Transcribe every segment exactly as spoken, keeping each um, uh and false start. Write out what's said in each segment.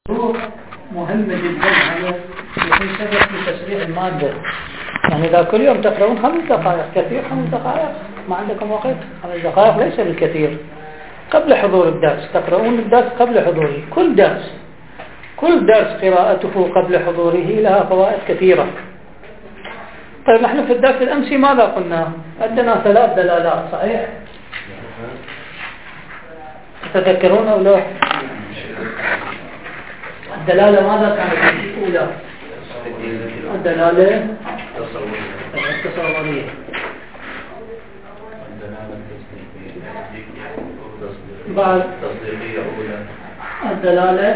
مهمة جدا يعني يكون سبب في تسريع المادة. يعني إذا كل يوم تقرؤون خمس دقائق كثير، خمس دقائق ما عندكم وقت، خمس دقائق ليس بالكثير. قبل حضور الدرس تقرؤون الدرس قبل حضوره، كل درس كل درس قراءته قبل حضوره لها فوائد كثيرة. طيب نحن في الدرس الأمسي ماذا قلنا؟ عندنا ثلاث دلالات، صحيح؟ تتذكرون أو لا؟ الدلالة ماذا كانت الأولى؟ الدلالة التصورية. بعد الدلالة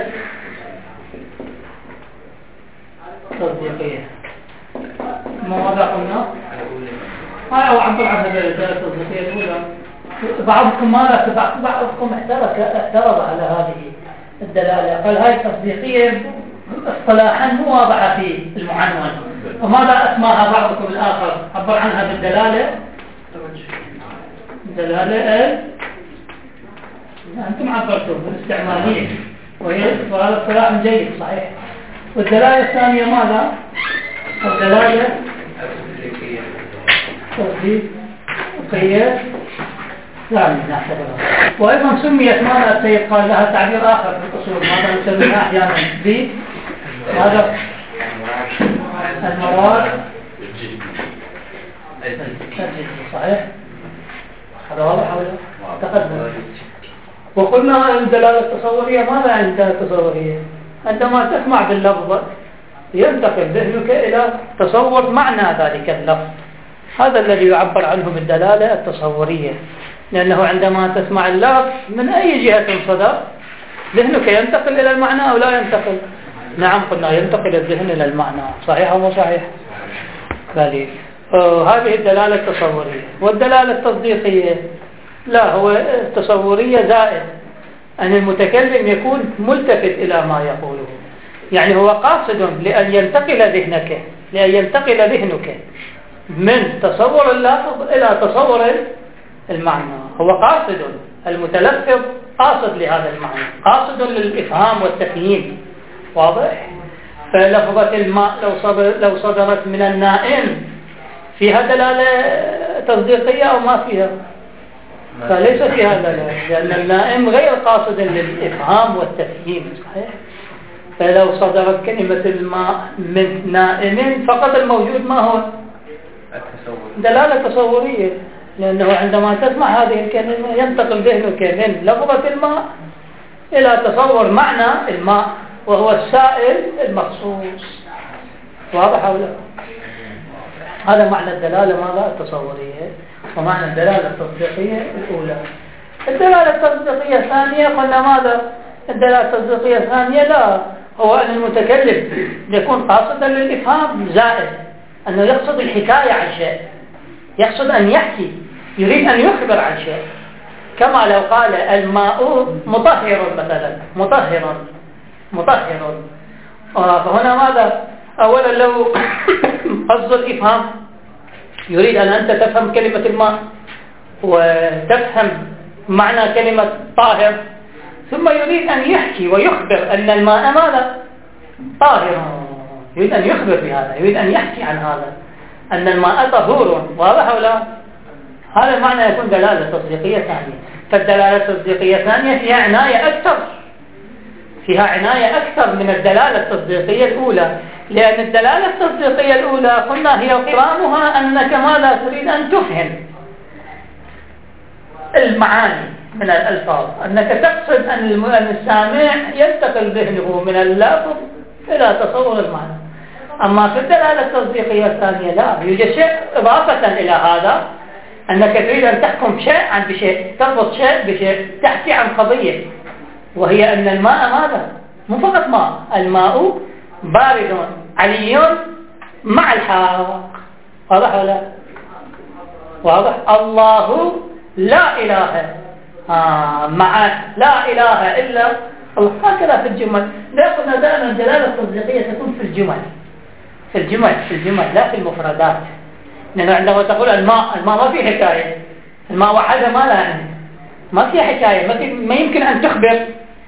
التصديقية. ماذا قلنا؟ هاي أو عبر عن الدلالة التصديقية الأولى. بعضكم ماذا بعضكم اعترض على هذه الدلالة، قال هاي التصديقية اصطلاحا مو واضحة في المعنون، وماذا أسماها بعضكم الآخر؟ عبر عنها بالدلالة الدلالة أنتم عبرتم بالاستعمالية، وهذا اصطلاح جيد صحيح. والدلالة الثانية ماذا؟ الدلالة التصديقية ثانية نعتبرها. وأيضا سميت ماذا السيد قال لها تعبير آخر في الأصول، ماذا نسميها أحيانا ب هذا المراد الجدي، صحيح؟ هذا واضح ولا تقدم. وقلنا الدلالة التصورية ماذا عندها التصورية؟ عندما تسمع باللفظ ينتقل ذهنك إلى تصور معنى ذلك اللفظ، هذا الذي يعبر عنه بالدلالة التصورية، لأنه عندما تسمع اللفظ من أي جهة صدر ذهنك ينتقل إلى المعنى أو لا ينتقل؟ نعم قلنا ينتقل الذهن إلى المعنى، صحيح أو صحيح؟ ذلك هذه الدلالة التصورية. والدلالة التصديقية لا، هو التصورية زائد أن المتكلم يكون ملتفت إلى ما يقوله، يعني هو قاصد لأن ينتقل ذهنك لأن ينتقل ذهنك من تصور اللفظ إلى تصور المعنى. هو قاصد، المتلفظ قاصد لهذا المعنى، قاصد للإفهام والتفهيم، واضح؟ فلفظة الماء لو صدر لو صدرت من النائم فيها دلالة تصديقية أو ما فيها؟ فليس فيها دلالة، لأن النائم غير قاصد للإفهام والتفهيم، صحيح؟ فلو صدرت كلمة الماء من نائم فقط الموجود ما هو؟ دلالة تصورية، لأنه عندما تسمع هذه الكلمة ينتقل ذهنك من لفظة الماء إلى تصور معنى الماء وهو السائل المخصوص، واضح أو لا؟ هذا معنى الدلالة ماذا التصورية، ومعنى الدلالة التصديقية الأولى. الدلالة التصديقية الثانية قلنا ماذا؟ الدلالة التصديقية الثانية لا، هو أن المتكلم يكون قاصدا للإفهام زائد أنه يقصد الحكاية عن شيء، يقصد أن يحكي، يريد أن يخبر عن شيء، كما لو قال الماء مطهر مثلا، مطهر مطهر. فهنا ماذا؟ أولا لو قصد الإفهام، يريد أن أنت تفهم كلمة الماء وتفهم معنى كلمة طاهر، ثم يريد أن يحكي ويخبر أن الماء ماذا؟ طاهر، يريد أن يخبر بهذا، يريد أن يحكي عن هذا أن الماء طهور، واضح ولا؟ هذا المعنى يكون دلالة تصديقية ثانية. فالدلالة التصديقية الثانية فيها عناية أكثر فيها عناية أكثر من الدلالة التصديقية الأولى، لأن الدلالة التصديقية الأولى قلنا هي قرامها أنك ماذا تريد أن تفهم المعاني من الألفاظ، أنك تقصد أن السامع ينتقل ذهنه من اللفظ إلى تصور المعنى. أما في الدلالة التصديقية الثانية لا، يوجد شيء إضافة إلى هذا، أنك تريد أن تحكم شيء عن بشيء، تربط شيء بشيء، تحكي عن قضية، وهي أن الماء ماذا؟ مو فقط ماء، الماء بارد علي مع الحاق، واضح ولا؟ واضح؟ الله لا إله آه مع لا إله إلا الله، هكذا في الجمل. لا قلنا دائما الدلالة التصديقية تكون في الجمل في الجمل في الجمل لا في المفردات، لأنه عندما تقول الماء الماء ما في حكاية، الماء وحده ما لا يعني ما في حكاية، ما, في ما يمكن أن تخبر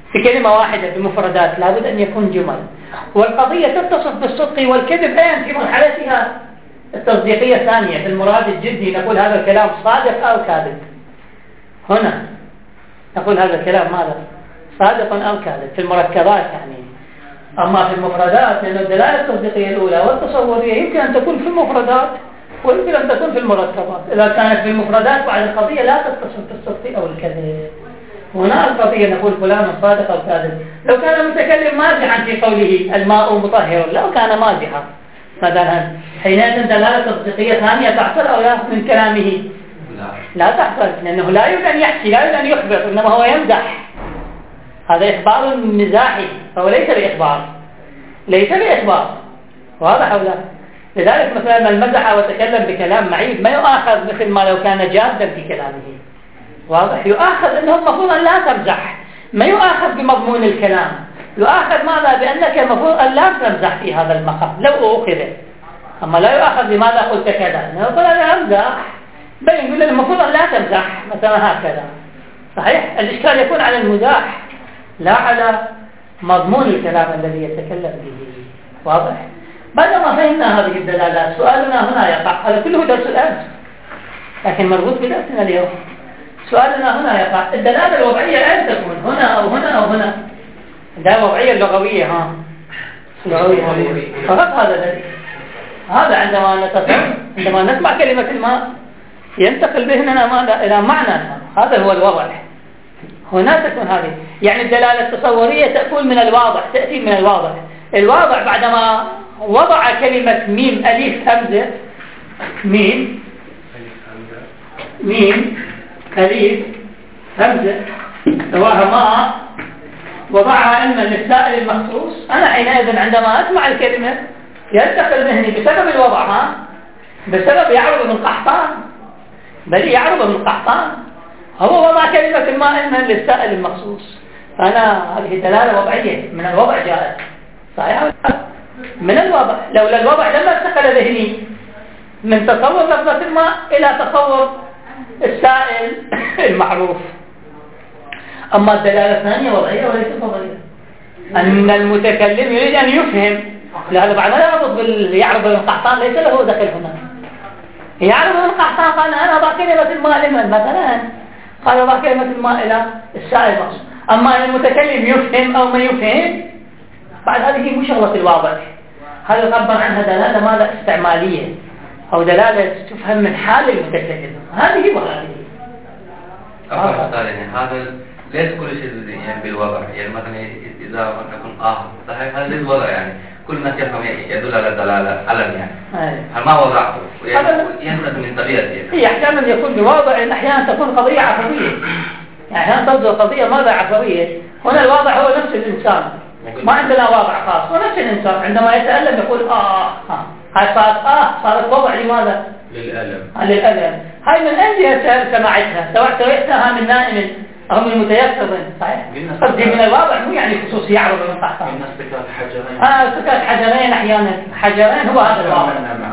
في كلمة واحدة بمفردات لابد أن يكون جمل. والقضية تتصف بالصدق والكذب أين في مرحلتها التصديقية الثانية، في المراد الجدي نقول هذا الكلام صادق أو كاذب. هنا نقول هذا الكلام ماذا؟ صادق أو كاذب في المركبات يعني. أما في المفردات لأن الدلالة التصديقية الأولى والتصورية يمكن أن تكون في المفردات ويمكن أن تكون في المركبات. إذا كانت في المفردات بعد القضية لا تتصل بالصدق أو الكذب. هنا القضية نقول فلان صادق أو كاذب. لو كان المتكلم مازحا في قوله الماء مطهر لو كان مازحا مثلا حينئذ دلالة تصديقية ثانية تحصل أو لا من كلامه؟ لا, لا تحصل، لأنه لا يريد أن يحكي لا يريد أن يخبر إنما هو يمزح. هذا إخبار مزاحي فهو ليس بإخبار ليس بإخبار واضح أو لا؟ لذلك مثلا من مزح وتكلم بكلام معيب ما يؤاخذ مثل ما لو كان جادا في كلامه. واضح؟ يؤاخذ أنه المفروض أن لا تمزح، ما يؤاخذ بمضمون الكلام، يؤاخذ ماذا؟ بأنك المفروض أن لا تمزح في هذا المقام لو أؤخذ. أما لا يؤاخذ لماذا قلت كذا، نقول أنا أمزح، بل يقول المفروض أن لا تمزح مثلا هكذا. صحيح؟ الإشكال يكون على المزاح لا على مضمون الكلام الذي يتكلم به. واضح؟ بعدما فهمنا هذه الدلالات سؤالنا هنا يقع، هذا كله درس الأمس لكن مربوط بدرسنا اليوم. سؤالنا هنا يقع الدلالة الوضعية أين تكون؟ هنا أو هنا أو هنا؟ الدلالة الوضعية اللغوية ها اللغوية فقط هذا الذي هذا عندما نتصور عندما نسمع كلمة الماء ينتقل بهنا ماذا إلى معنى، هذا هو الوضع. هنا تكون هذه يعني الدلالة التصورية تكون من الواضح، تأتي من الواضح. الواضح بعدما وضع كلمة ميم أليف همزة ميم ميم أليف همزة سواها ماء وضعها علما للسائل المخصوص. أنا حينئذ عندما أسمع الكلمة ينتقل ذهني بسبب الوضع ها بسبب يعرض من قحطان بل يعرض من قحطان هو وضع كلمة الماء علما للسائل المخصوص. فأنا هذه دلالة وضعية من الوضع جاءت. صحيح من الوضع. لولا الوضع لما انتقل ذهني من تصور لفظة الماء إلى تصور السائل المعروف. أما الدلالة الثانية وضعية وليست وضعية. أن المتكلم يريد أن يفهم لهذا بعد ما يعرض بال... يعرض القحطان ليس له دخل هنا. يعرض القحطان قال أنا أضع كلمة الماء لمن مثلا قال أضع كلمة الماء إلى السائل المقصود. أما أن المتكلم يفهم أو ما يفهم بعد هذه مش شغلة الواضح. هذا يعبر عنها دلالة ماذا استعمالية أو دلالة تفهم من حال المتكلم. هذه وهذه. أفضل يعني هذا ليس كل شيء يعني بالوضع. يعني مثلا إذا نكون آه صحيح هذا ليس وضع يعني كل الناس يفهم يدل على الدلالة علم يعني. هل ما وضعته ينسى من طبيعته. هي أحيانا يكون بواضع أحيانا تكون قضية عفوية. يعني أحيانا تصدر قضية ماذا عفوية. هنا الواضع هو نفس الإنسان. ما عندنا واضع خاص ونفس الإنسان عندما يتألم يقول آه آه هاي صارت آه صارت وضع لماذا؟ للألم. للألم. هاي من أين سمعتها سواء سويتها من نائم أو من متيقظ. صحيح قصدي من الواضع مو يعني خصوصي يعرض من قحطان. من استكاك حجرين آه استكاك حجرين أحيانا حجرين هو هذا الواضع.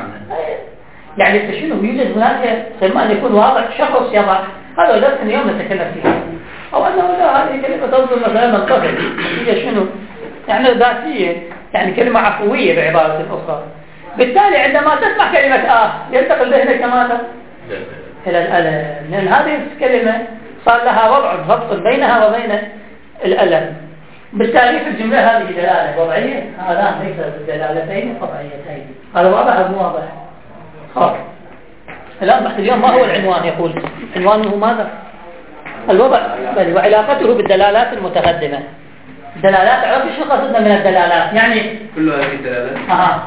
يعني شنو يوجد هناك ثم أن يكون واضع شخص يضع. هذا درس اليوم نتكلم فيه أو أنه لا هذه كلمة تنظر مثلا القدر هي شنو يعني ذاتية يعني كلمة عفوية بعبارة أخرى. بالتالي عندما تسمع كلمة آه ينتقل ذهنك ماذا؟ إلى الألم لأن هذه الكلمة صار لها وضع ربط بينها وبين الألم. بالتالي في الجملة هذه دلالة وضعية هذا ليس بالدلالتين وضعيتين. هذا واضح أو مو واضح؟ خلاص الآن بحث اليوم ما هو العنوان يقول عنوانه ماذا؟ الوضع بل وعلاقته بالدلالات المتقدمة. دلالات عرفت شو قصدنا من الدلالات يعني كل هذه الدلالات اها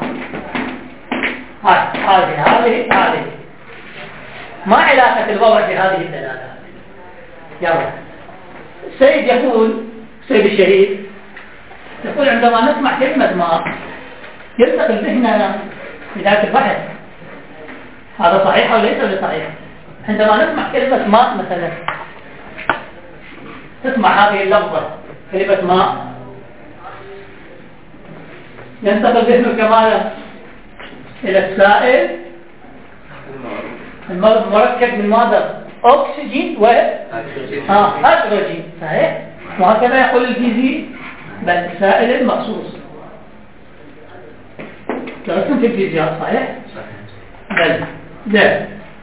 هذه هذه هذه ما علاقة الوضع بهذه الدلالات؟ يلا سيد يقول سيد الشهيد يقول عندما نسمع كلمة ماء ينتقل ذهننا بداية البحث. هذا صحيح أو ليس بصحيح؟ عندما نسمع كلمة ماء مثلا تسمع هذه اللفظة كلمة ماء ينتقل ذهنك ماذا؟ إلى السائل المركب من ماذا؟ أكسجين و هيدروجين. صحيح؟ وهكذا يقول الفيزي بل السائل المخصوص. درستم في الفيزياء صحيح؟ بل لا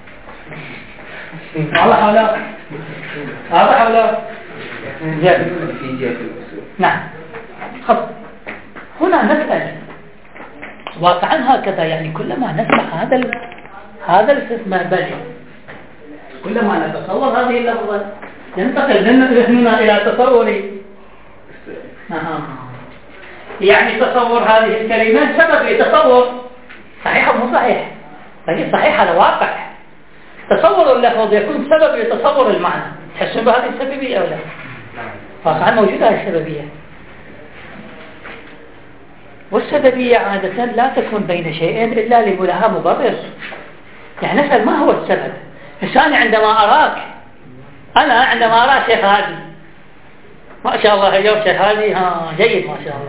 واضح ولا واضح ولا جاب نعم. خب هنا نسأل واقعا هكذا، يعني كلما نسمع هذا ال... هذا الاستثناء بل كلما نتصور هذه اللفظة ينتقل ذهننا إلى تصور آه. يعني تصور هذه الكلمات سبب لتصور صحيح أو مو صحيح؟ فهي صحيح على واقع. تصور اللفظ يكون سبب لتصور المعنى. تحسون بهذه السببية أو لا؟ واقعا موجودة هذه السببية، والسببية عادة لا تكون بين شيئين إلا لها مبرر. يعني نسأل ما هو السبب؟ الثاني عندما أراك أنا عندما أرى شيخ هادي ما شاء الله اليوم شيخ هادي ها جيد ما شاء الله،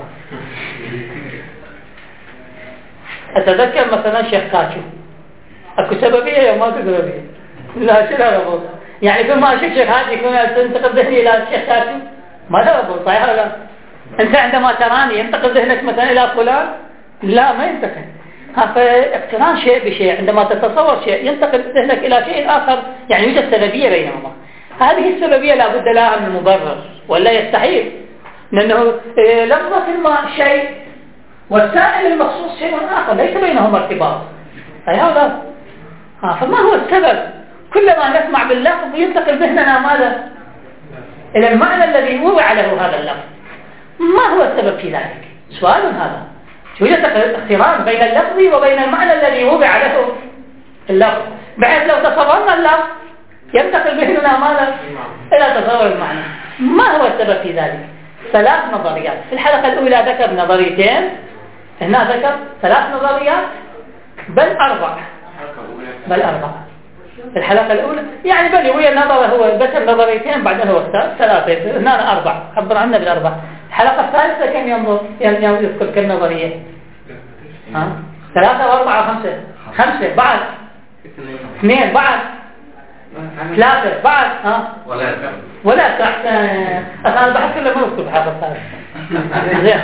أتذكر مثلا شيخ كاتشو، أكو سببية يا ما سببية؟ لا شيء لا ربط. يعني فيما أشوف شيخ هادي يكون تنتقل ذهني إلى الشيخ كاتشو ما لا ربط صحيح ولا لا؟ أنت عندما تراني ينتقل ذهنك مثلا إلى فلان؟ لا ما ينتقل. فاقتران شيء بشيء عندما تتصور شيء ينتقل ذهنك إلى شيء آخر، يعني يوجد سببية بينهما. هذه السببية لا بد لها من مبرر ولا يستحيل، لأنه لفظة الماء شيء والسائل المخصوص شيء آخر ليس بينهما ارتباط. أي هذا ها فما هو السبب؟ كلما نسمع باللفظ ينتقل ذهننا ماذا؟ إلى المعنى الذي وضع له هذا اللفظ. ما هو السبب في ذلك؟ سؤال هذا. يوجد اقتران بين اللفظ وبين المعنى الذي وضع له اللفظ، بحيث لو تصورنا اللفظ ينتقل ذهننا ماذا؟ إلى تصور المعنى. ما هو السبب في ذلك؟ ثلاث نظريات. في الحلقة الأولى ذكر نظريتين، هنا ذكر ثلاث نظريات بل أربع بل أربع في الحلقة الأولى، يعني بل هو النظر هو ذكر نظريتين بعدها هو ثلاثة، هنا أربع عبر عنها بالأربع. الحلقة الثالثة كم ينظر يذكر كم نظرية؟ ها؟ ثلاثة وأربعة وخمسة خمسة بعد اثنين بعد ثلاثة بعد ها ولا ولا تحت أنا بحث كله ما أذكر بحث الثالث زين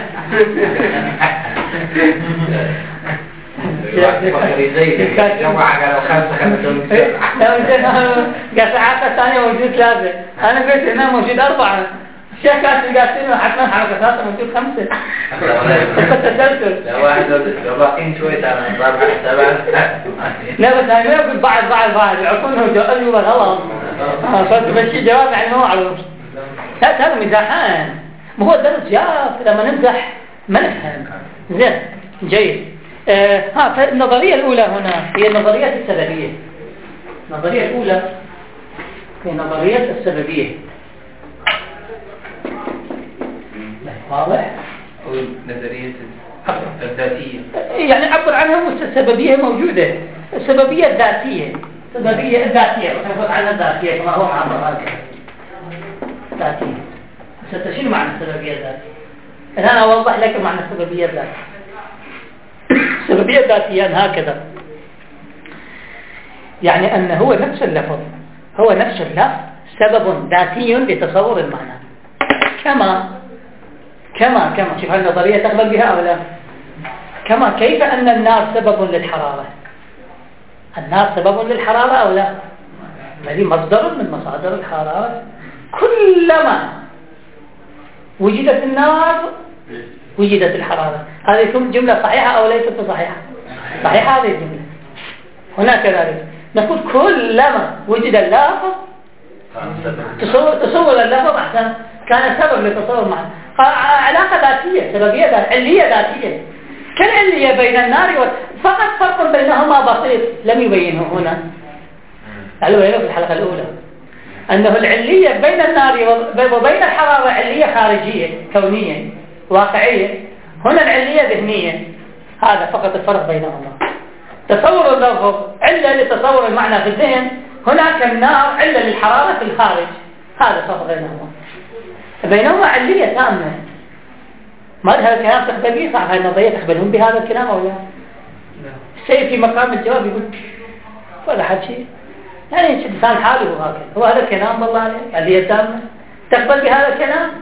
جمعة قالوا خمسة خمسة قال ساعات الثانية موجود ثلاثة، أنا قلت هنا موجود أربعة. الشيخ قاسم قاسم حتما حركة ثلاثة موجود خمسة. لا واحد لو باقين شوي ترى ربع سبعة. لا بس أنا ما أقول بعد بعد بعد يعرفونه جواب ولا غلط. صرت بشي جواب يعني ما أعرف. لا هذا مزاحان، ما هو درس جاف لما نمزح ما نفهم. زين جيد. آه ها فالنظرية الأولى هنا هي النظرية السببية. النظرية الأولى هي نظرية السببية. واضح؟ أو نظرية الذاتية. يعني عبر عنها السببية موجودة. السببية الذاتية. السببية الذاتية نقول عنها الذاتية كما هو معبر عنها. ذاتية. ستشير معنى السببية الذاتية. الآن أنا أوضح لك معنى السببية الذاتية. السببية الذاتية هكذا، يعني أن هو نفس اللفظ هو نفس اللفظ سبب ذاتي لتصور المعنى. كما كما كما شوف هالنظرية تقبل بها أو لا؟ كما كيف أن النار سبب للحرارة؟ النار سبب للحرارة أو لا؟ هذه مصدر من مصادر الحرارة. كلما وجدت النار وجدت الحرارة. هذه جملة صحيحة أو ليست صحيحة؟ صحيحة هذه الجملة. هنا كذلك نقول كلما وجد اللفظ تصور, تصور اللفظ أحسن كان سبب لتصور معنى. علاقة ذاتية سببية ذاتية علية ذاتية كالعلية بين النار و... فقط فرق بينهما بسيط لم يبينه هنا. تعالوا هنا في الحلقة الأولى أنه العلية بين النار وبين الحرارة علية خارجية كونية واقعية، هنا العلية ذهنية. هذا فقط الفرق بينهما. تصور اللفظ علة لتصور المعنى في الذهن، هناك النار علة للحرارة في الخارج. هذا الفرق بينهما. بينهما علية تامة. ما هذا الكلام تقبليه؟ صح هاي النظرية تقبلون بهذا الكلام أو لا؟ الشيء في مقام الجواب يقول ولا حد شيء، يعني لسان حاله هكذا. هو هذا الكلام والله عليه علية تامة تقبل بهذا الكلام؟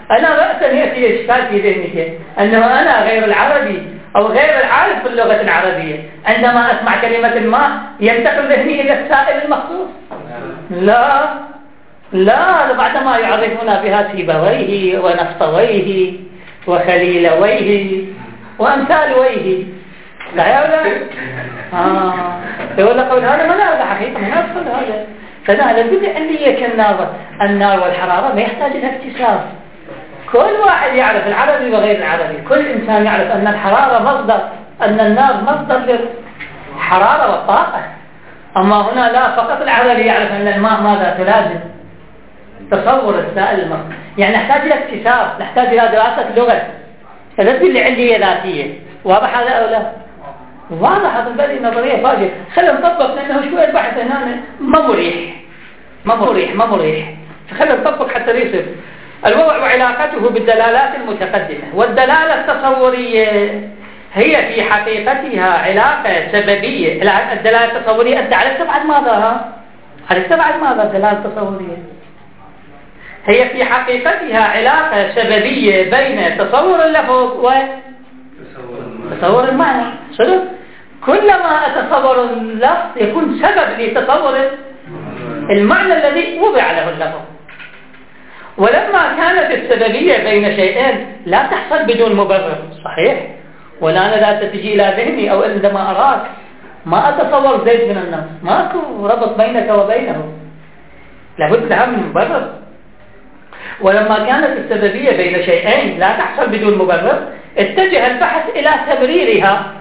أنا رأسا يأتي إشكال في ذهنك أنه أنا غير العربي أو غير العارف باللغة العربية عندما أسمع كلمة ما ينتقل ذهني إلى السائل المخصوص. لا لا بعدما يعرفنا بها سيبويه ونفطويه وخليلويه وأمثالويه لا يا أولا آه يقول لك هذا ما نعرف حقيقة ما نعرف هذا. فهذا بدي علية كالنار النار والحرارة ما يحتاج إلى اكتشاف. كل واحد يعرف العربي وغير العربي، كل إنسان يعرف أن الحرارة مصدر، أن النار مصدر للحرارة والطاقة. أما هنا لا، فقط العربي يعرف أن الماء ماذا تلازم تصور السائل الماء. يعني نحتاج إلى اكتشاف، نحتاج إلى دراسة لغة. هذا اللي علية ذاتية. واضح هذا أو لا؟ واضح. هذا هذه نظرية فاجئة. خلينا نطبق لأنه شوية البحث هنا ما مريح ما مريح ما مريح فخلينا نطبق حتى يصير الوضع وعلاقته بالدلالات المتقدمة. والدلالة التصورية هي في حقيقتها علاقة سببية. الدلالة التصورية أنت عرفت بعد ماذا؟ ها؟ عرفت بعد ماذا الدلالة التصورية؟ هي في حقيقتها علاقة سببية بين تصور اللفظ وتصور المعنى. صدق؟ كلما أتصور اللفظ يكون سبب لتصور المعنى الذي وضع له اللفظ. ولما كانت السببية بين شيئين لا تحصل بدون مبرر، صحيح؟ ولا أنا لا تجي إلى ذهني أو عندما أراك ما أتصور زيد من الناس، ماكو ربط بينك وبينه، لابد لها من مبرر. ولما كانت السببية بين شيئين لا تحصل بدون مبرر اتجه البحث إلى تبريرها،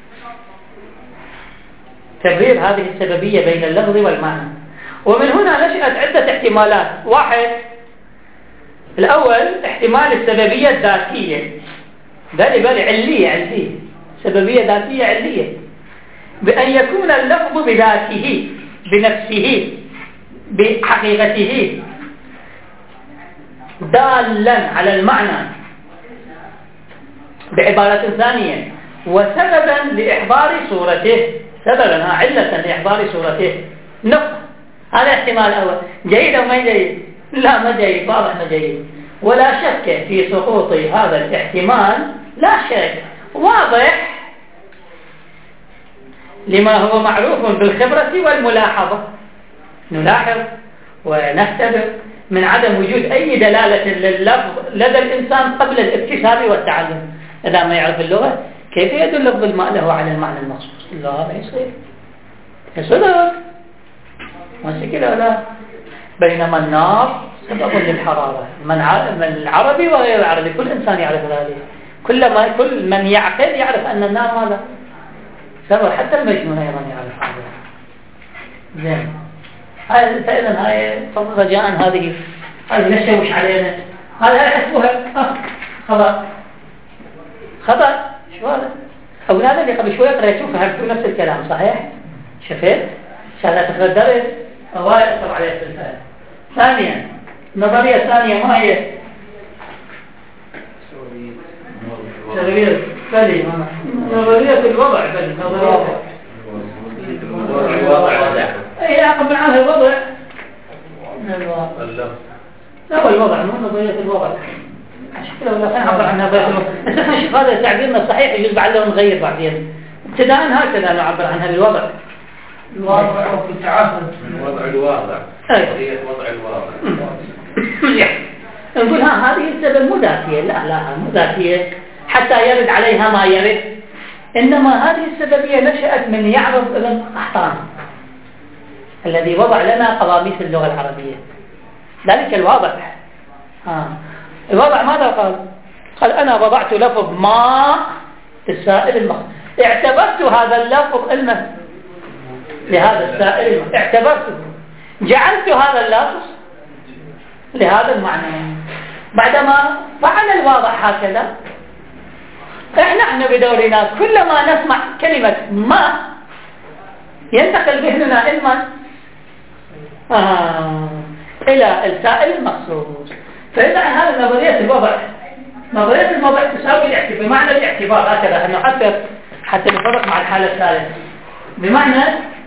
تبرير هذه السببية بين اللفظ والمعنى. ومن هنا نشأت عدة احتمالات. واحد، الأول احتمال السببية الذاتية، بالي بالي علية علية سببية ذاتية علية، بأن يكون اللفظ بذاته بنفسه بحقيقته دالا على المعنى بعبارة ثانية وسببا لإحضار صورته، سببا علة لإحضار صورته. نقطة. هذا احتمال أول. جيد أو ما جيد؟ لا ما جيد، واضح ما جيد. ولا شك في سقوط هذا الاحتمال، لا شك واضح لما هو معروف بالخبرة والملاحظة. نلاحظ ونختبر من عدم وجود أي دلالة لللفظ لدى الإنسان قبل الاكتساب والتعلم. إذا ما يعرف اللغة كيف يدل لفظ الماء له على المعنى المخصوص؟ لا ما يصير. يصدق ماشي كده لا. بينما النار سبب للحرارة، من العربي وغير العربي كل إنسان يعرف ذلك. كل ما كل من يعقل يعرف أن النار ماذا سبب، حتى المجنون أيضا يعرف هذا. زين. هاي فإذا هاي رجاء هذه هذه نشوش علينا. هذا يحسبوها آه. خطأ خطأ. شو هذا؟ أولاد اللي قبل شوية قرأتوا فهمتوا نفس الكلام صحيح؟ شفت؟ عشان تقرأ الدرس الله يأثر عليه في الفهم. ثانيا، نظرية ثانية ما هي؟ نظرية بلي نظرية الوضع بلي نظرية الوضع. أي أقبل عنها الوضع لا هو الوضع مو نظرية الوضع. عشان كده ولا خلينا نعبر عنها نظرية الوضع. بس احنا نشوف هذا تعبيرنا الصحيح يجوز بعد لو نغير بعدين. ابتداء هكذا نعبر عنها بالوضع. الواضع في التعامل من وضع الواضع. هي وضع الواضع. نقول ها هذه السبب مو ذاتية، لا لا مو ذاتية حتى يرد عليها ما يرد. إنما هذه السببية نشأت من يعرض ابن قحطان الذي وضع لنا قواميس اللغة العربية. ذلك الواضع آه. الواضع ماذا قال؟ قال أنا وضعت لفظ ماء السائل الماء، اعتبرت هذا اللفظ علما لهذا السائل، اعتبرته جعلت هذا اللفظ لهذا المعنى. بعدما فعل الواضع هكذا، نحن بدورنا كلما نسمع كلمة ما ينتقل ذهننا علما آه إلى السائل المخصوص. فإذا هذا نظرية الوضع، نظرية الوضع تساوي الاعتبار بمعنى الاعتبار هكذا أن نحدث حتى نفرق مع الحالة الثالثة بمعنى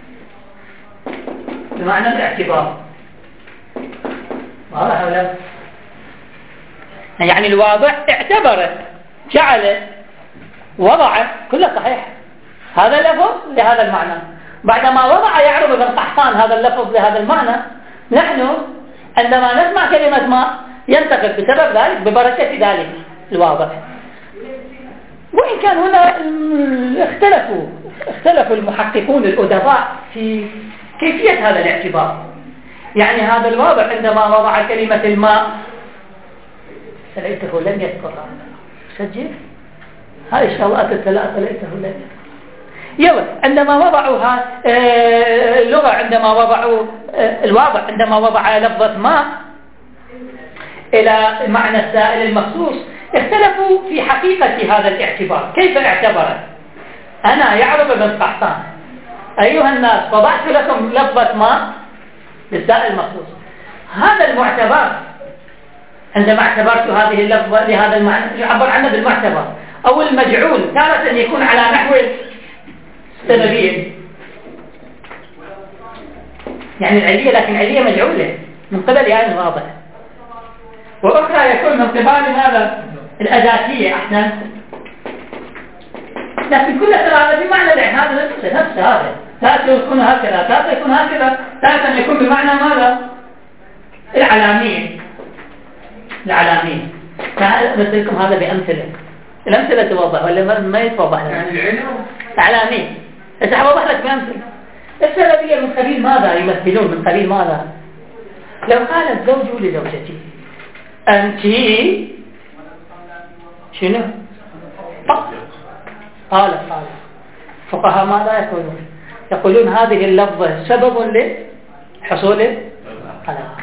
بمعنى الاعتبار. واضح ولا؟ يعني الواضع اعتبر، جعل، وضع، كله صحيح. هذا اللفظ لهذا المعنى. بعدما وضع يعرب ابن قحطان هذا اللفظ لهذا المعنى، نحن عندما نسمع كلمة ما ينتقل بسبب ذلك، ببركة ذلك الواضع. وإن كان هنا اختلفوا اختلفوا المحققون الأدباء في كيفية هذا الاعتبار. يعني هذا الواضع عندما وضع كلمة الماء، فليته لم يذكرها. سجل هذه الشواءات الثلاثة، ليته لم يذكرها. يوم عندما وضعوها اللغة، عندما وضعوا الواضع، عندما وضع لفظة ماء إلى معنى السائل المخصوص، اختلفوا في حقيقة هذا الاعتبار. كيف اعتبر؟ أنا يعرب ابن قحطان أيها الناس وضعت لكم لفظة ماء للسائل المخصوص. هذا المعتبر عندما اعتبرت هذه اللفظة لهذا المعنى يعبر عنه بالمعتبر أو المجعول، تارة يكون على نحو السببية، يعني العلية، لكن علية مجعولة من قبل يعني واضح، وأخرى يكون من قبل هذا الأداتية أحسن. لكن كل ثلاثة بمعنى العين، هذا نفسه نفس هذا، ثالثا يكون هكذا، ثالثا يكون هكذا، ثالثا يكون بمعنى ماذا؟ العلامية. العلامية مثلكم هذا بأمثلة، الأمثلة توضح ولا ما يتوضح لك؟ علامية. بس أوضح لك بأمثلة. السببية من قبيل ماذا يمثلون؟ من قبيل ماذا؟ لو قال الزوج لزوجته أنت شنو؟ طق قال قال فقهاء ماذا يقولون؟ يقولون هذه اللفظة سبب لحصول الطلاق.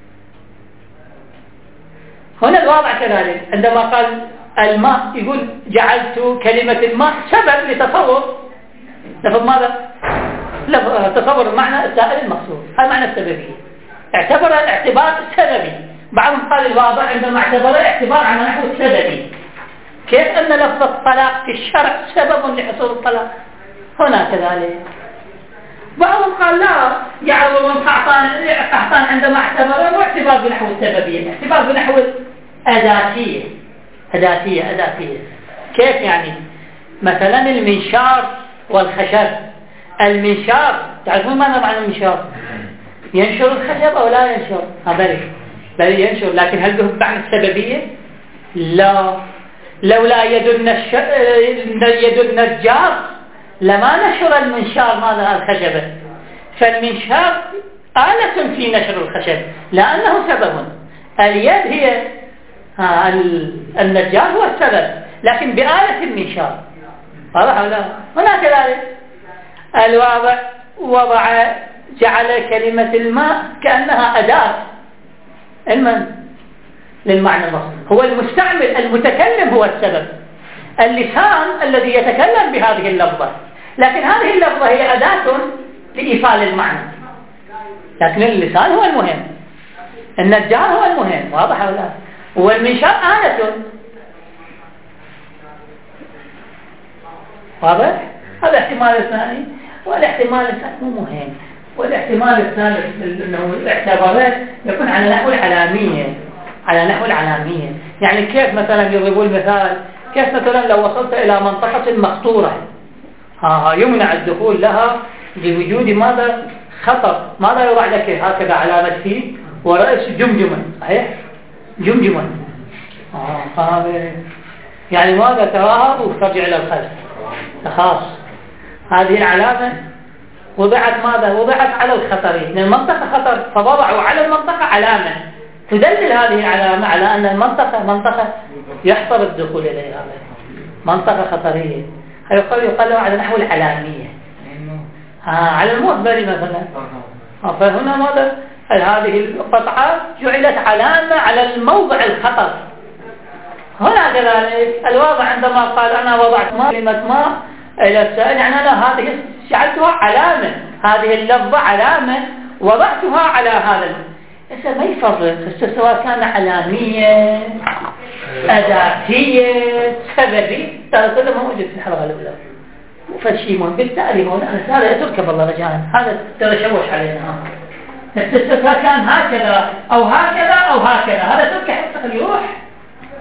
هنا الواضع كذلك عندما قال الماء يقول جعلت كلمة الماء سبب لتصور لفظ ماذا؟ تصور معنى السائل المقصود، هذا معنى السببية. اعتبر الاعتبار السببي. بعضهم قال الواضع عندما اعتبر اعتبار على نحو السببي. كيف أن لفظ الطلاق في الشرع سبب لحصول الطلاق؟ هنا كذلك. بعضهم قال لا، يعرض من قحطان عندما اعتبر واعتبار بنحو السببية، اعتبار بنحو الأداتية. أداتية أداتية كيف يعني؟ مثلا المنشار والخشب. المنشار تعرفون ماذا معنى المنشار؟ ينشر الخشب أو لا ينشر؟ بل بل ينشر، لكن هل به معنى السببية؟ لا. لولا يد النش... يد النجار لما نشر المنشار ماذا؟ الخشبة. فالمنشار آلة في نشر الخشب لأنه سبب. اليد هي ها النجار هو السبب، لكن بآلة المنشار. واضح ولا؟ هنا كذلك الواضع وضع جعل كلمة الماء كأنها أداة المن للمعنى المصري. هو المستعمل المتكلم هو السبب، اللسان الذي يتكلم بهذه اللفظة، لكن هذه اللفظة هي أداة لإيصال المعنى، لكن اللسان هو المهم، النجار هو المهم. واضح ولا؟ والمنشار آلة. واضح؟ هذا احتمال الثاني. والاحتمال الثالث مو مهم. والاحتمال الثالث انه الاعتبارات يكون على نحو العلامية، على نحو العلامية. يعني كيف مثلا يضربون مثال، كيف مثلا لو وصلت إلى منطقة مخطورة ها يمنع الدخول لها بوجود ماذا؟ خطر. ماذا يوضع لك هكذا علامة فيه ورأس جمجمة؟ صحيح؟ جمجمة. آه يعني ماذا تراها وترجع إلى الخلف تخاص. هذه العلامة وضعت ماذا؟ وضعت على الخطرين. المنطقة خطر فوضعوا على المنطقة علامة تدلل هذه العلامة على أن المنطقة منطقة يحصل الدخول إليها، منطقة خطرية. يقال يقال على نحو العلامية آه على المخبر مثلا. فهنا ماذا؟ هذه القطعة جعلت علامة على الموضع الخطر. هنا كذلك الواضع عندما قال أنا وضعت ماء كلمة ماء إلى السائل، يعني أنا هذه جعلتها علامة، هذه اللفظة علامة وضعتها على هذا. إذا ما يفرق سواء كان علامية أداتية سببي، ترى كله موجود في الحلقة الأولى. فالشيء مهم بالتالي هنا هذا يتركب الله رجاء، هذا تشوش علينا. سواء كان هكذا أو هكذا أو هكذا، هذا ترك حتى يروح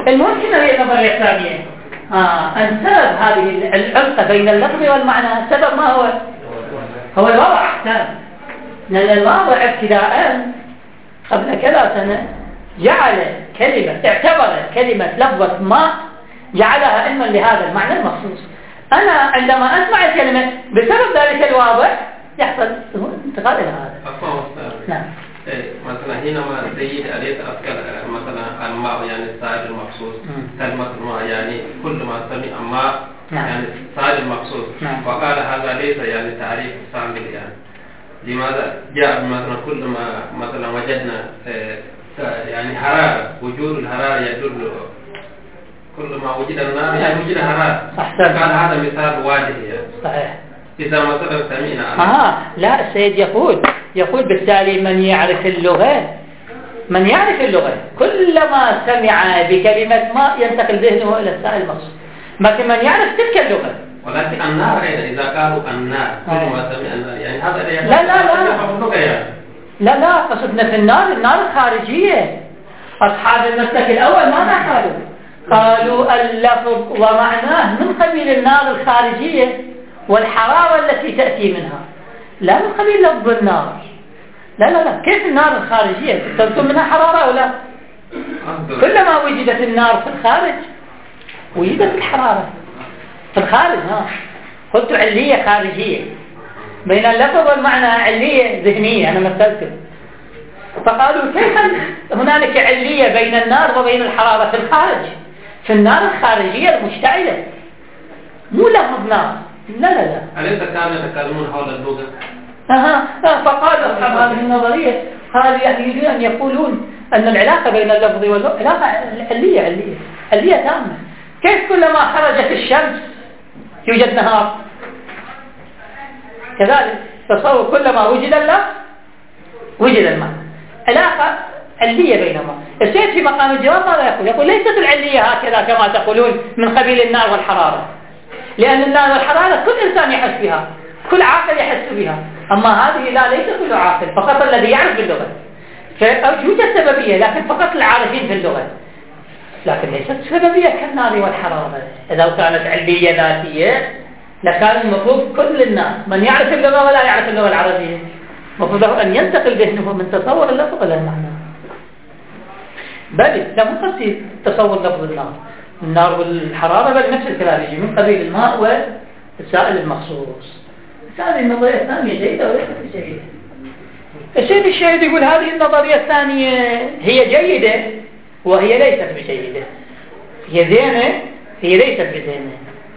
المهم شنو هي النظرية الثانية؟ آه أن سبب هذه العلاقة بين اللفظ والمعنى سبب ما هو؟ هو الوضع أحسن. لأن الواضع ابتداء قبل كذا سنة جعل كلمة اعتبر كلمة لفظة ماء جعلها علما لهذا المعنى المخصوص. أنا عندما أسمع الكلمة بسبب ذلك الواضع يحصل انتقال إلى هذا. نعم. مثلا حينما زيد أليس أذكر مثلا الماء يعني السائل المخصوص، كلمة الماء يعني كل ما سمع ماء يعني السائل المخصوص، وقال هذا ليس يعني تعريف شامل يعني. لماذا جاء مثلا كل ما مثلا وجدنا يعني حرارة، وجود الحرارة يدل كل ما وجد النار يعني وجد حرارة. قال هذا مثال واضح يعني. صحيح. إذا مثلا سمعنا آه لا السيد يقول يقول بالتالي من يعرف اللغة من يعرف اللغة كلما سمع بكلمة ما ينتقل ذهنه إلى السائل المقصود، لكن من يعرف تلك اللغة. ولكن النار إذا قالوا النار كلما سمع النار يعني هذا لا لا لا لا لا قصدنا في النار النار الخارجية. أصحاب المسلك الأول ماذا قالوا؟ قالوا اللفظ ومعناه من قبيل النار الخارجية والحرارة التي تأتي منها، لا من قبيل لفظ النار. لا لا لا كيف النار الخارجية تبدو منها حرارة أو لا؟ كلما وجدت النار في الخارج وجدت الحرارة في الخارج. ها قلت علية خارجية بين اللفظ والمعنى علية ذهنية. أنا مثلت فقالوا كيف هنالك علية بين النار وبين الحرارة في الخارج؟ في النار الخارجية المشتعلة مو لفظ نار. لا لا لا أليس كانوا يتكلمون حول اللغة؟ أها فقال أصحاب هذه النظرية قالوا يريدون أن يقولون أن العلاقة بين اللفظ واللغة علاقة علية علية علية تامة. كيف كلما خرجت الشمس يوجد نهار؟ كذلك تصور كلما وجد اللفظ وجد المعنى. علاقة علية بينهما. السيد في مقام الجواب ماذا يقول؟ يقول ليست العلية هكذا كما تقولون من قبيل النار والحرارة، لأن النار والحرارة كل إنسان يحس بها، كل عاقل يحس بها. أما هذه لا ليس كل عاقل، فقط الذي يعرف باللغة. فيوجد سببية لكن فقط العارفين باللغة، لكن ليست سببية كالنار والحرارة. إذا كانت علية ذاتية لكان المفروض كل الناس من يعرف اللغة ولا يعرف اللغة العربية المفروض له أن ينتقل ذهنه من تصور اللفظ إلى المعنى. بل لا مو قصدي تصور لفظ النار النار والحرارة، بل نفس الكلام يجي من قبيل الماء والسائل المخصوص. هذه النظرية الثانية جيدة وليست جيدة. السيد الشهيد يقول هذه النظرية الثانية هي جيدة وهي ليست بجيدة. هي زينة هي ليست بزينة.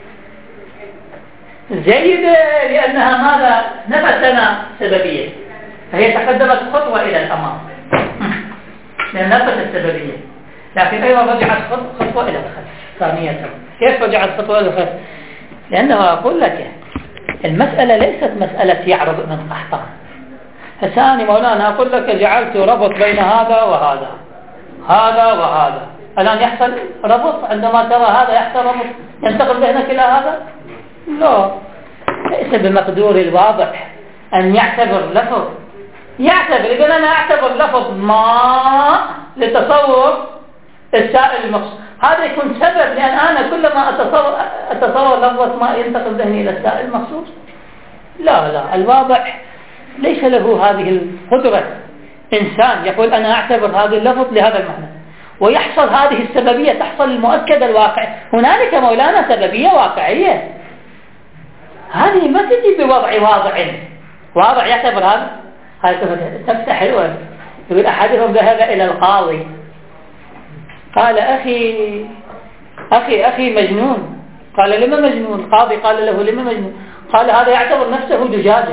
جيدة لأنها ماذا نفت لنا سببية، فهي تقدمت خطوة إلى الأمام لأن نفت السببية، لكن أيضا رجعت خطوة إلى الخلف ثانية. كيف رجعت خطوة إلى الخلف؟ لأنه أقول لك المسألة ليست مسألة يعرض من قحطان. الثاني مولانا أقول لك جعلت ربط بين هذا وهذا هذا وهذا. الآن يحصل ربط عندما ترى هذا يحصل ربط ينتقل ذهنك إلى هذا؟ لا، ليس بمقدور الواضح أن يعتبر لفظ يعتبر إذن أنا أعتبر لفظ ما لتصور السائل المقصود. هذا يكون سبب لأن أنا كلما أتصور, أتصور لفظة ما ينتقل ذهني إلى السائل المقصود. لا لا الواضح ليس له هذه القدرة. إنسان يقول أنا أعتبر هذا اللفظ لهذا المعنى ويحصل هذه السببية تحصل المؤكد الواقع. هنالك مولانا سببية واقعية، هذه ما تجي بوضع واضع واضع يعتبر هذا. هذا تفتح حلوة. يقول أحدهم ذهب إلى القاضي قال أخي أخي أخي مجنون. قال لما مجنون؟ القاضي قال له لما مجنون؟ قال هذا يعتبر نفسه دجاجا.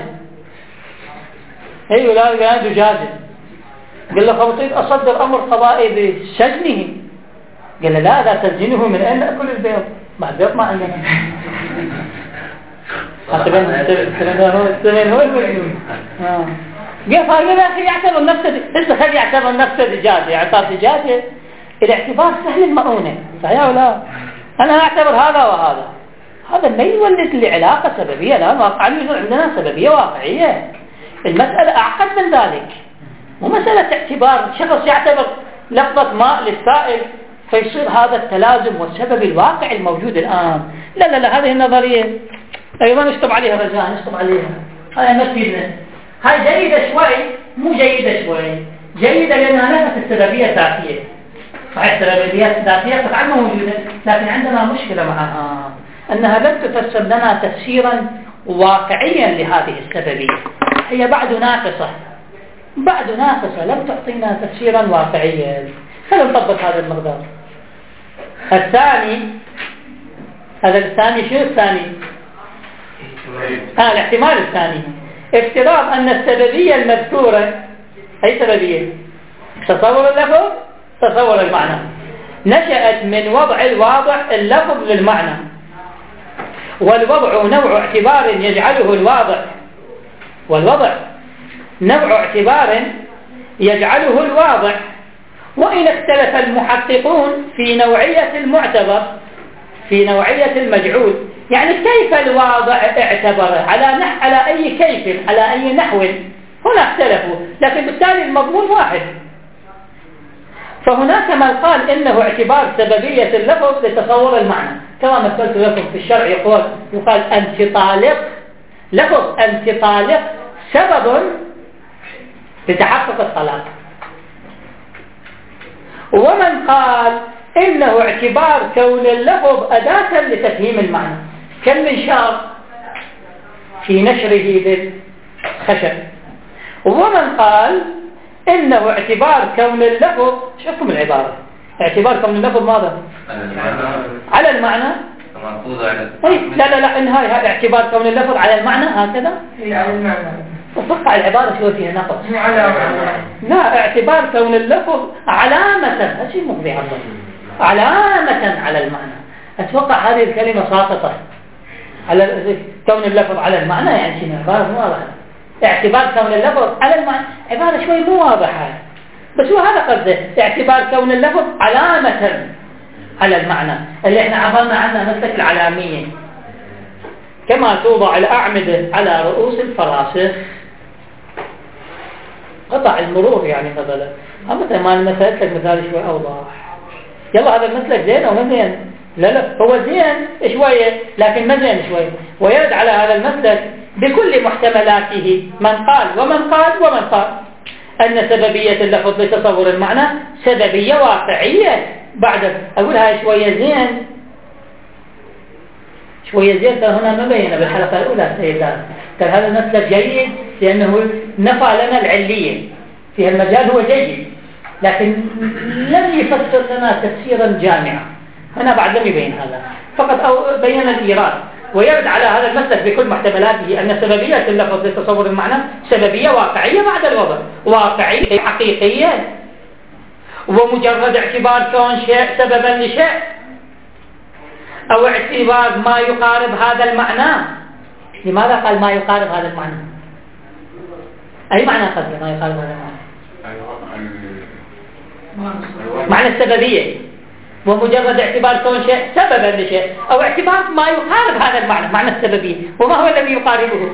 أيوة لا لا دجاجا. قال له خبطيت أصدر أمر قضائي بسجنه. قال له لا لا تسجنه، من أين نأكل البيض؟ ما البيض ما عندنا. هو المجنون. قال قال يا أخي يعتبر نفسه إذا خلي يعتبر نفسه دجاجة يعتبر دجاجة الاعتبار سهل المؤونة صحيح ولا؟ أنا أعتبر هذا وهذا، هذا ما يولد لي علاقة سببية. لا واقعا عندنا سببية واقعية. المسألة أعقد من ذلك، مو مسألة اعتبار شخص يعتبر لفظة ماء للسائل فيصير هذا التلازم والسبب الواقعي الموجود الآن. لا لا لا هذه النظرية أيضا نشطب عليها رجاء نشطب عليها، هاي ما تفيدنا. هاي جيدة شوي مو جيدة شوي، جيدة لأنها نفس السببية الذاتية. صحيح السببيات الذاتية قطعا موجودة، لكن عندنا مشكلة معها أنها لم تفسر لنا تفسيرا واقعيا لهذه السببية، هي بعد ناقصة بعد ناقصة لم تعطينا تفسيرا واقعيا. خلينا نطبق هذا المقدار. الثاني هذا الثاني شو الثاني؟ آه الاحتمال الثاني افتراض أن السببية المذكورة أي سببية؟ تصور اللفظ تصور المعنى نشأت من وضع الواضع اللفظ للمعنى، والوضع نوع اعتبار يجعله الواضع والوضع نوع اعتبار يجعله الواضع، وإن اختلف المحققون في نوعية المعتبر في نوعية المجعول، يعني كيف الواضع اعتبر على نح على أي كيف على أي نحو، هنا اختلفوا لكن بالتالي المضمون واحد. فهناك من قال إنه اعتبار سببية اللفظ لتصور المعنى، كما مثلت لكم في الشرع يقول يقال أنت طالق، لفظ أنت طالق سبب لتحقق الطلاق. ومن قال إنه اعتبار كون اللفظ أداة لتفهيم المعنى كالمنشار في نشره بالخشب. ومن قال إنه اعتبار كون اللفظ، شوفوا العبارة، اعتبار كون اللفظ ماذا؟ على المعنى. طيب لا لا لا انهاي هذا اعتبار كون اللفظ على المعنى هكذا؟ على المعنى. وفقع العبارة شو فيها نقص. لا اعتبار كون اللفظ علامة، هذا شيء مو بعبارة علامة على المعنى. أتوقع هذه الكلمة ساقطة على كون اللفظ على المعنى، يعني شيء عبارة مو واضحة. اعتبار كون اللفظ على المعنى عبارة شوي مو واضحة، بس هو هذا قصده، اعتبار كون اللفظ علامة على المعنى اللي احنا عبرنا عنها مسلك العلامية، كما توضع الأعمدة على رؤوس الفراسخ، قطع المرور يعني مثلا. أما ما مثلت لك مثال شوي أوضح. يلا هذا المسلك زين أو ما زين؟ لا لا هو زين شوية لكن ما زين شوية، ويرد على هذا المسلك بكل محتملاته من قال ومن قال ومن قال أن سببية اللفظ لتصور المعنى سببية واقعية. بعد أقول هاي شوية زين شوية زين ترى هنا ما بينا بالحلقة الأولى سيدان، ترى هذا المسلك جيد لأنه نفى لنا العلية في المجال، هو جيد لكن لم يفسر لنا تفسيرا جامعا. هنا بعد لم يبين هذا، فقط أو بين الإيراد ويرد على هذا المسلك بكل محتملاته أن سببية اللفظ لتصور المعنى سببية واقعية بعد الوضع، واقعية حقيقية، ومجرد اعتبار كون شيء سببا لشيء أو اعتبار ما يقارب هذا المعنى. لماذا قال ما يقارب هذا المعنى؟ أي معنى قصده ما يقارب هذا المعنى؟ معنى السببية، ومجرد اعتبار كون شيء سببا لشيء أو اعتبار ما يقارب هذا المعنى، معنى السببية. وما هو الذي يقاربه؟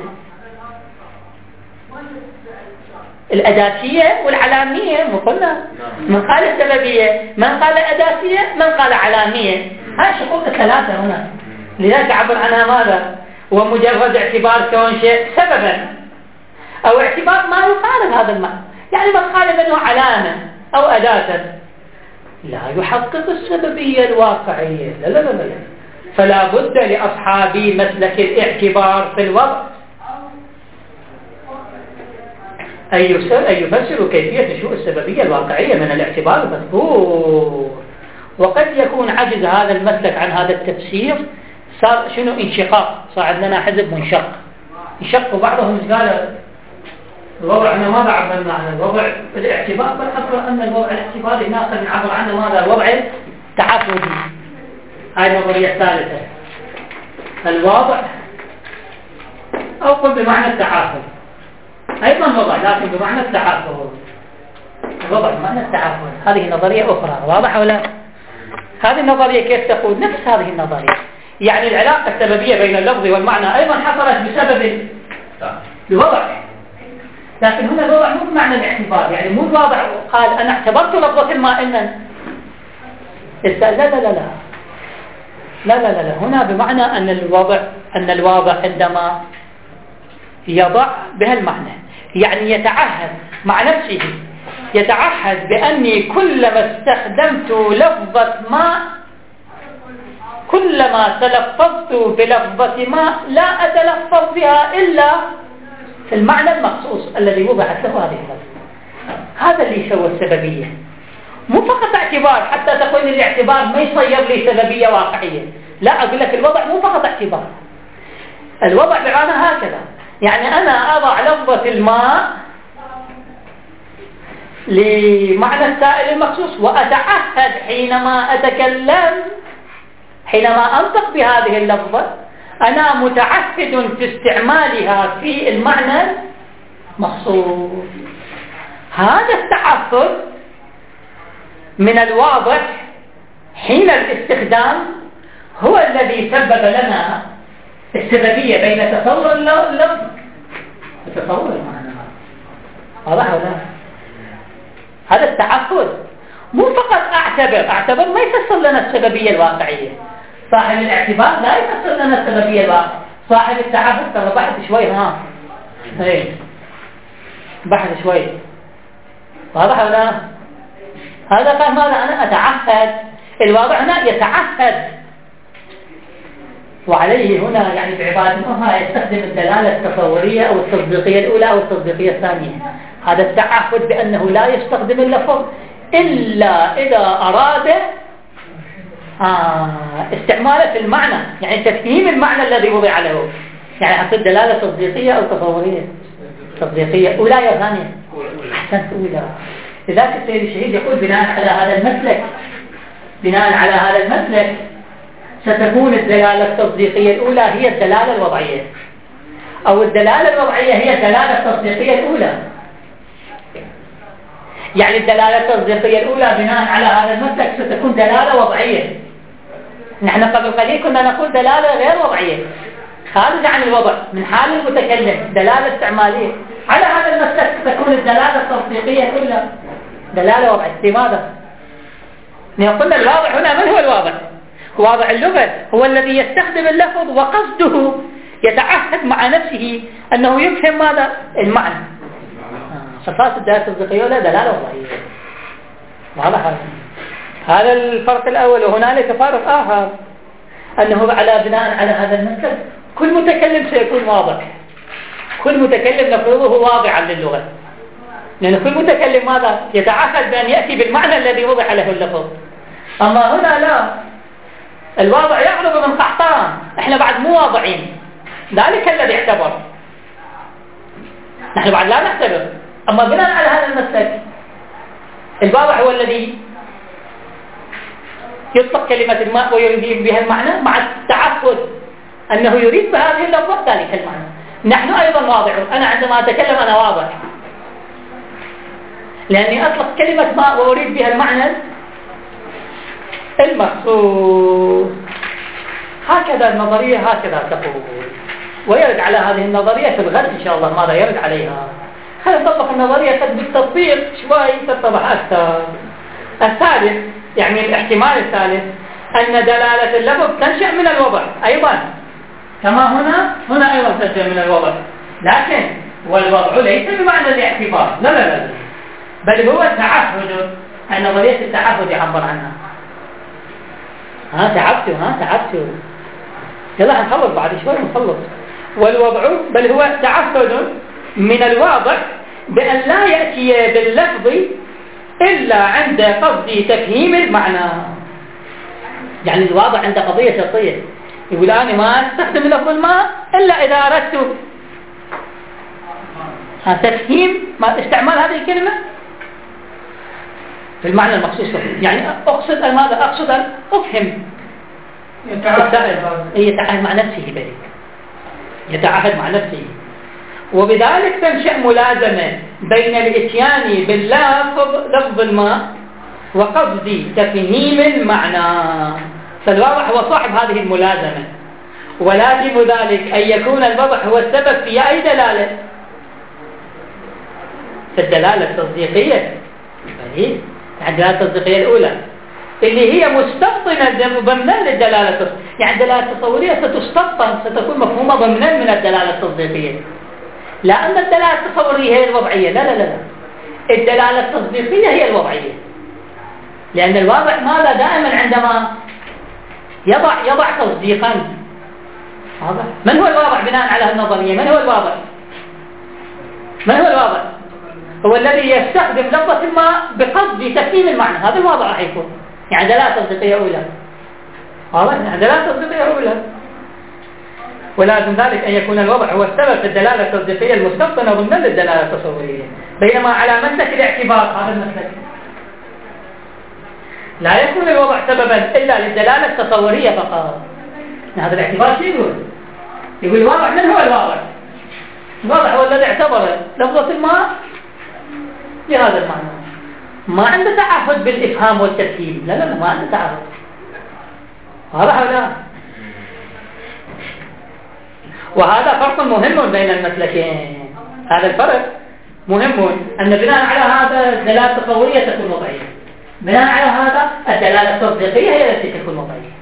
الأداتية والعلامية. مقلنا من قال السببية، من قال أداتية، من قال علامية. هاي شقوق الثلاثة هنا، لذلك عبر عنها ماذا؟ ومجرد اعتبار كون شيء سببا أو اعتبار ما يقارب هذا المعنى، يعني من قال منه علامة أو أداة لا يحقق السببية الواقعية. لا لا لا لا فلا بد لأصحاب مسلك الاعتبار في الوضع أن يفسروا كيفية نشوء السببية الواقعية من الاعتبار المذكور. وقد يكون عجز هذا المسلك عن هذا التفسير، صار شنو انشقاق، صار لنا حزب منشق، انشقوا بعضهم قال الوضع أنه ماذا عبرنا عن الوضع الاعتبار، بل أقرأ أن الوضع الاعتباري ناقل نعبر عنه ماذا؟ الوضع التعافدي. هاي النظرية الثالثة، الوضع أو قل بمعنى التعافد، أيضا وضع لكن بمعنى التعافد، الوضع بمعنى التعافد. هذه نظرية أخرى، واضحة ولا؟ هذه النظرية كيف تقول؟ نفس هذه النظرية، يعني العلاقة السببية بين اللفظ والمعنى أيضا حصلت بسبب الوضع، لكن هنا الوضع مو بمعنى الاعتبار، يعني مو الوضع قال أنا اعتبرت لفظة ما إن لا لا لا لا لا لا لا لا هنا بمعنى أن الوضع أن الواضع عندما يضع بهالمعنى يعني يتعهد مع نفسه، يتعهد بأني كلما استخدمت لفظة ما، كلما تلفظت بلفظة ما لا أتلفظ بها إلا في المعنى المخصوص الذي وضعت له هذه اللفظة. هذا اللي يسوى السببية، مو فقط اعتبار حتى تقول الاعتبار ما يصير لي سببية واقعية، لا، أقول لك الوضع مو فقط اعتبار، الوضع بمعنى هكذا، يعني أنا أضع لفظة الماء لمعنى السائل المخصوص، وأتعهد حينما أتكلم، حينما أنطق بهذه اللفظة أنا متعهد في استعمالها في المعنى المخصوص. هذا التعهد من الواضح حين الاستخدام هو الذي سبب لنا السببية بين تصور اللفظ وتصور المعنى. واضح ولا؟ هذا التعهد مو فقط أعتبر، أعتبر ما يفسر لنا السببية الواقعية، صاحب الاعتبار لا يفسر لنا السببية الواقعية، صاحب التعهد ترى بعد شوي ها ايه بعد شوي. واضح ولا؟ هذا قال ماذا؟ أنا أتعهد، الواضع هنا يتعهد، وعليه هنا يعني بعبارة أخرى يستخدم الدلالة التصورية أو التصديقية الأولى أو التصديقية الثانية. هذا التعهد بأنه لا يستخدم اللفظ إلا إذا أراد آه استعماله في المعنى، يعني تفهيم المعنى الذي وضع له، يعني حتى الدلالة تصديقية أو تصورية. تصديقية أولى يا ثانية؟ أحسنت أولى. لذلك السيد الشهيد يقول بناء على هذا المسلك، بناء على هذا المسلك ستكون الدلالة التصديقية الأولى هي الدلالة الوضعية، أو الدلالة الوضعية هي الدلالة التصديقية الأولى. يعني الدلالة التصديقية الأولى بناء على هذا المسلك ستكون دلالة وضعية. نحن قبل قليل كنا نقول دلالة غير وضعية خارج عن الوضع من حال المتكلم، دلالة استعمالية. على هذا المسلك ستكون الدلالة التصديقية الأولى دلالة وضعية. لماذا؟ قلنا الواضع هنا من هو الواضع؟ واضع اللغة هو الذي يستخدم اللفظ وقصده يتعهد مع نفسه أنه يفهم ماذا؟ المعنى. صفات الدلالة التصديقية ولا دلالة وضعية. واضح هذا؟ هذا الفرق الأول. وهنالك فرق آخر أنه على بناء على هذا المسلك كل متكلم سيكون واضح، كل متكلم لفظه واضعا للغة، لأن كل متكلم ماذا؟ يتعهد بأن يأتي بالمعنى الذي وضع له اللفظ. أما هنا لا، الواضع يغلب من قحطان، احنا بعد مو واضعين، ذلك الذي اعتبر، نحن بعد لا نعتبر. أما بناء على هذا المسلك الواضع هو الذي يطلق كلمة الماء ويريد بها المعنى مع التعهد أنه يريد بهذه اللفظة ذلك المعنى. نحن أيضا واضعون، أنا عندما أتكلم أنا واضع لأني أطلق كلمة ماء وأريد بها المعنى المخصوص. هكذا النظرية هكذا تقول، ويرد على هذه النظرية في الغد إن شاء الله ماذا يرد عليها. خلينا نطبق النظرية قد بالتطبيق شوي تتضح أكثر. الثالث يعني الاحتمال الثالث أن دلالة اللفظ تنشأ من الوضع أيضا، كما هنا هنا أيضا تنشأ من الوضع، لكن والوضع ليس بمعنى الاعتبار، لا لا لا، بل هو التعهد. النظرية التعهد يعبر عنها. ها تعبتوا ها تعبتوا يلا هنخلص بعد شوي نخلص. والوضع بل هو تعهد من الواضع بأن لا يأتي باللفظ إلا عند قصد تفهيم المعنى. يعني الواضع عند قضية شرطية يقول أنا ما أستخدم لفظ الماء إلا إذا أردت تفهيم استعمال هذه الكلمة في المعنى المخصوص. يعني أقصد ماذا؟ أقصد أن أفهم. يتعهد مع نفسه بذلك، يتعهد مع نفسه، وبذلك تنشأ ملازمة بين الإتيان باللفظ لفظ الماء وقصد تفهيم المعنى. فالواضح هو صاحب هذه الملازمة، ولازم ذلك أن يكون الواضح هو السبب في أي دلالة؟ في الدلالة التصديقية. الدلالة التصديقية الأولى اللي هي مستبطنة ضمنا للدلالة، يعني الدلالة التصورية ستستبطن، ستكون مفهومة ضمنا من الدلالة التصديقية. لا أن الدلالة التصورية هي الوضعية، لا لا لا، الدلالة التصديقية هي الوضعية. لأن الواضع ماذا دائما عندما يضع يضع تصديقا، واضح؟ من هو الواضع بناء على النظرية؟ من هو الواضع؟ من هو الواضع؟ هو الذي يستخدم لفظة ما بقصد تفهيم المعنى، هذا الواضع راح يكون، يعني دلالة تصديقية أولى، واضح؟ يعني دلالة تصديقية أولى. ولازم ذلك أن يكون الوضع هو السبب في الدلالة التصديقية المستبطنة ضمن الدلالة التصورية، بينما على مسلك الاعتبار هذا المسلك لا يكون الوضع سببا إلا للدلالة التصورية فقط. هذا الاعتبار شو يقول؟ يقول الواضع، من هو الواضع؟ الواضع هو الذي اعتبر لفظة الماء بهذا المعنى، ما عنده تعهد بالإفهام والتفهيم، لا لا لا، ما عنده تعهد. واضح ولا؟ وهذا فرق مهم بين المسلكين، هذا الفرق مهم، أن بناء على هذا الدلالة التصورية تكون وضعية، بناء على هذا الدلالة التصديقية هي التي تكون وضعية.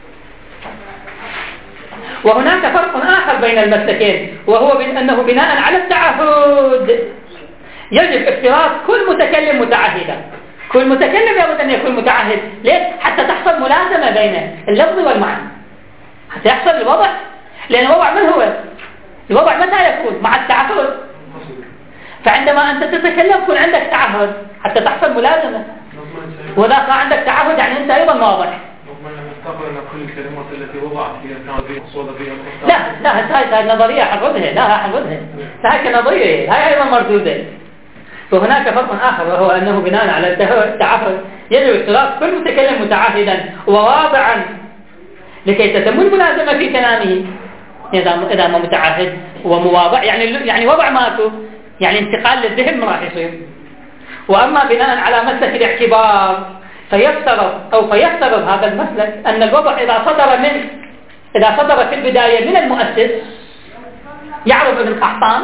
وهناك فرق آخر بين المسلكين، وهو أنه بناء على التعهد يجب افتراض كل متكلم متعهدا، كل متكلم يجب أن يكون متعهد. ليش؟ حتى تحصل ملازمة بين اللفظ والمعنى، حتى يحصل الوضع. لأن الوضع من هو؟ الوضع متى يكون؟ مع التعهد. فعندما أنت تتكلم يكون عندك تعهد حتى تحصل ملازمة، وإذا كان عندك تعهد يعني أنت أيضا واضح. كل الكلمات التي وضعت فيها كانت مقصودة بها. لا لا، هاي النظرية حنردها، لا حنردها، هاي كنظرية، هاي أيضا مردودة. وهناك فرق آخر، وهو أنه بناء على التعهد يجب افتراض كل متكلم متعهدا وواضعا لكي تتم الملازمة في كلامه. إذا إذا ما متعهد ومواضع يعني يعني وضع ماته، يعني انتقال للذهن ما راح يصير. وأما بناء على مسلك الاعتبار فيفترض أو فيفترض هذا المسلك أن الوضع إذا صدر من إذا صدر في البداية من المؤسس يعرف ابن قحطان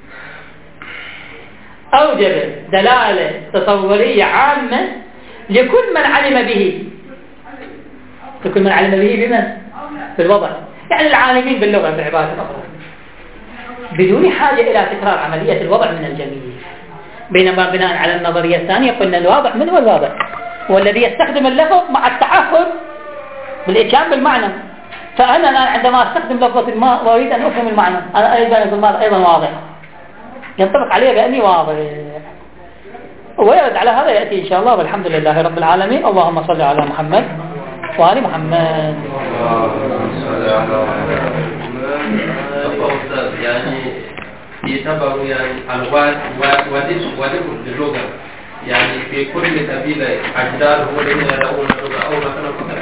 أوجب دلالة تصورية عامة لكل من علم به، لكل من علم به بمن؟ بالوضع، يعني العالمين باللغة بعبارة أخرى، بدون حاجة إلى تكرار عملية الوضع من الجميع. بينما بناء على النظرية الثانية قلنا الواضع من هو الواضع؟ هو الذي يستخدم اللفظ مع التعهد بالإتيان بالمعنى. فأنا الآن عندما أستخدم لفظة الماء وأريد أن أفهم المعنى، أنا أيضا يقول أيضا واضح، ينطبق عليه بأني واضح، ويرد على هذا يأتي إن شاء الله. والحمد لله رب العالمين. اللهم صل على محمد وآل محمد. يعني يعتبر يعني الواد ودي ودي اللغة، يعني في كل قبيلة أجداد هو الذين يدعون اللغة، أو مثلا